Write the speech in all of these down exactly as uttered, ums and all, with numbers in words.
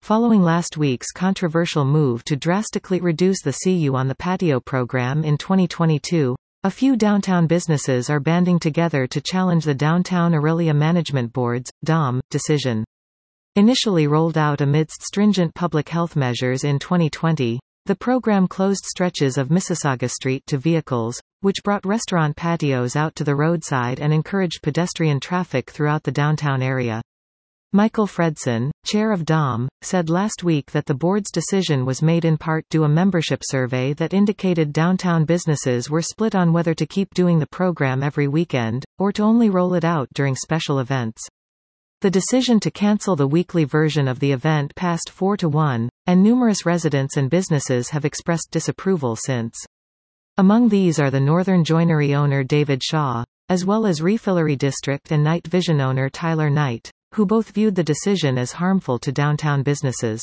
following last week's controversial move to drastically reduce the See You on the Patio program in twenty twenty-two, a few downtown businesses are banding together to challenge the Downtown Aurelia Management Board's, D O M, decision. Initially rolled out amidst stringent public health measures in twenty twenty, the program closed stretches of Mississauga Street to vehicles, which brought restaurant patios out to the roadside and encouraged pedestrian traffic throughout the downtown area. Michael Fredson, chair of D O M, said last week that the board's decision was made in part due to a membership survey that indicated downtown businesses were split on whether to keep doing the program every weekend, or to only roll it out during special events. The decision to cancel the weekly version of the event passed four to one, and numerous residents and businesses have expressed disapproval since. Among these are the Northern Joinery owner David Shaw, as well as Refillery District and Night Vision owner Tyler Knight, who both viewed the decision as harmful to downtown businesses.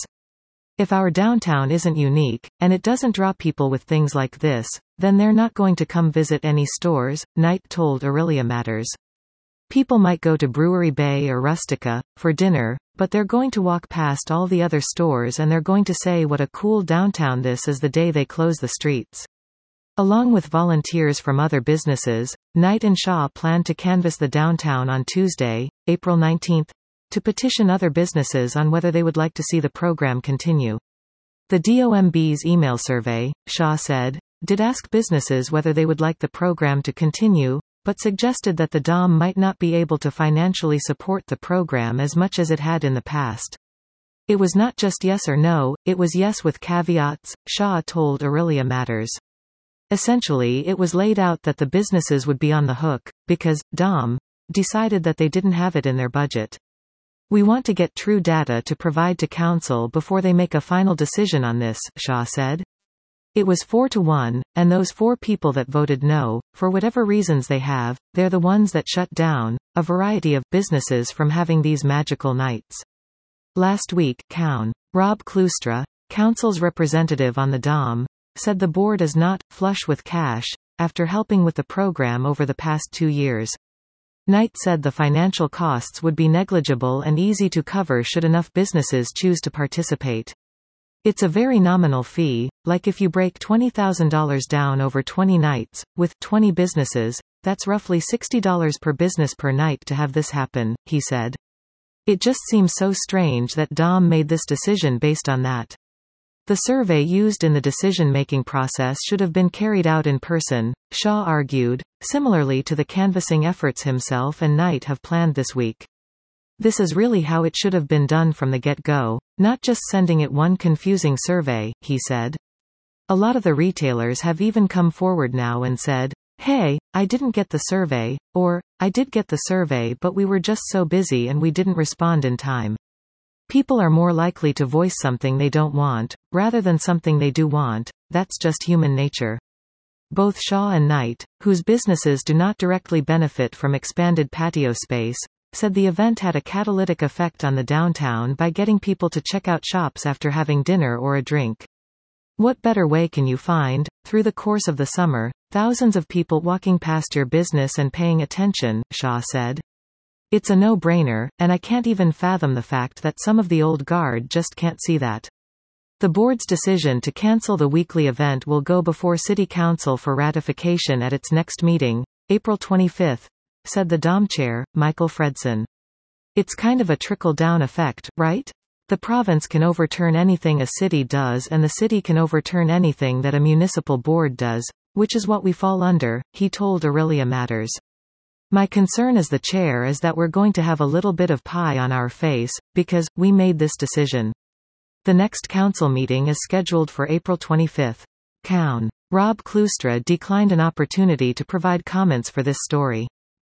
If our downtown isn't unique, and it doesn't draw people with things like this, then they're not going to come visit any stores, Knight told Aurelia Matters. People might go to Brewery Bay or Rustica for dinner, but they're going to walk past all the other stores and they're going to say what a cool downtown this is the day they close the streets. Along with volunteers from other businesses, Knight and Shaw plan to canvass the downtown on Tuesday, April nineteenth, to petition other businesses on whether they would like to see the program continue. The D O M B's email survey, Shaw said, did ask businesses whether they would like the program to continue, but suggested that the D O M might not be able to financially support the program as much as it had in the past. It was not just yes or no, it was yes with caveats, Shaw told Aurelia Matters. Essentially it was laid out that the businesses would be on the hook, because, D O M, decided that they didn't have it in their budget. We want to get true data to provide to council before they make a final decision on this, Shaw said. It was four to one, and those four people that voted no, for whatever reasons they have, they're the ones that shut down a variety of businesses from having these magical nights. Last week, Coun. Rob Cloustra, council's representative on the D O M, said the board is not flush with cash after helping with the program over the past two years. Knight said the financial costs would be negligible and easy to cover should enough businesses choose to participate. It's a very nominal fee, like if you break twenty thousand dollars down over twenty nights, with twenty businesses, that's roughly sixty dollars per business per night to have this happen, he said. It just seems so strange that D O M made this decision based on that. The survey used in the decision-making process should have been carried out in person, Shaw argued, similarly to the canvassing efforts himself and Knight have planned this week. This is really how it should have been done from the get-go, not just sending it one confusing survey, he said. A lot of the retailers have even come forward now and said, hey, I didn't get the survey, or, I did get the survey but we were just so busy and we didn't respond in time. People are more likely to voice something they don't want, rather than something they do want, that's just human nature. Both Shaw and Knight, whose businesses do not directly benefit from expanded patio space, said the event had a catalytic effect on the downtown by getting people to check out shops after having dinner or a drink. What better way can you find, through the course of the summer, thousands of people walking past your business and paying attention, Shaw said. It's a no-brainer, and I can't even fathom the fact that some of the old guard just can't see that. The board's decision to cancel the weekly event will go before City Council for ratification at its next meeting, April twenty-fifth, said the D O M chair, Michael Fredson. It's kind of a trickle-down effect, right? The province can overturn anything a city does and the city can overturn anything that a municipal board does, which is what we fall under, he told Aurelia Matters. My concern as the chair is that we're going to have a little bit of pie on our face, because, we made this decision. The next council meeting is scheduled for April twenty-fifth. Coun. Rob Cloustra declined an opportunity to provide comments for this story.